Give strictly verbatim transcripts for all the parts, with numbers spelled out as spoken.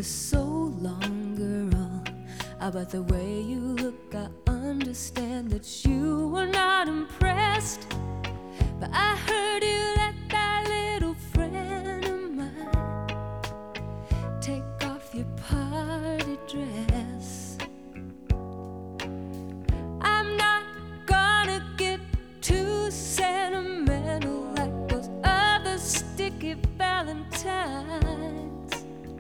for so long, girl. About the way you look, I understand that you were not impressed. But I heard you let that little friend of mine take off your party dress. I'm not gonna get too sentimental like those other sticky valentines,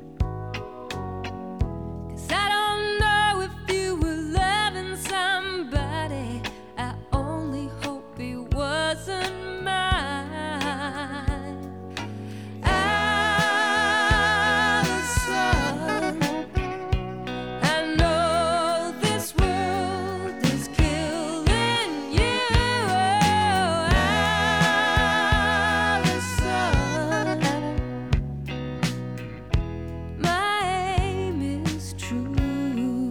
'cause I don't know if you were loving somebody. I only hope he wasn't mine. Allison, I know this world is killing you. Allison, my aim is true.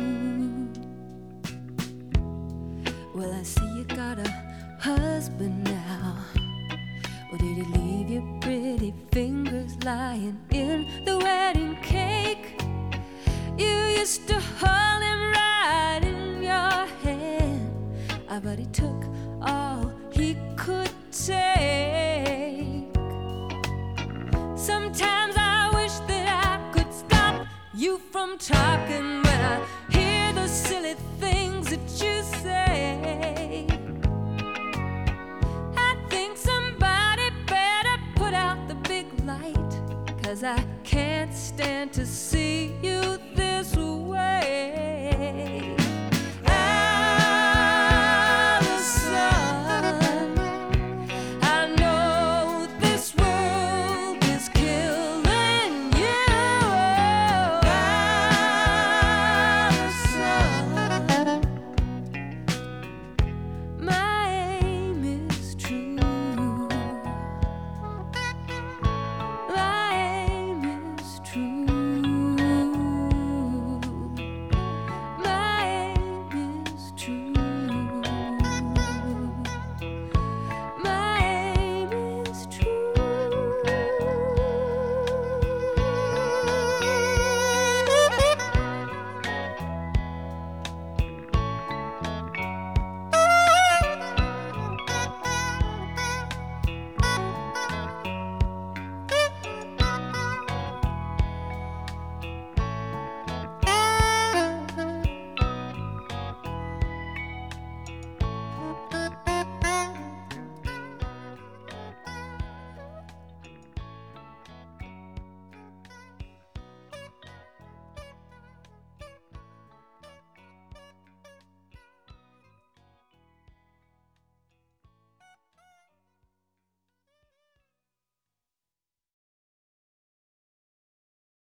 Well, I see you got a husband now. Or did he leave your pretty fingers lying in the wedding cake? You used to hold him right in your hand. I bet he took all he could take. Sometimes I wish that I could stop you from talking when I hear the silly things that you say. I think somebody better put out the big light, 'cause I can't stand to see you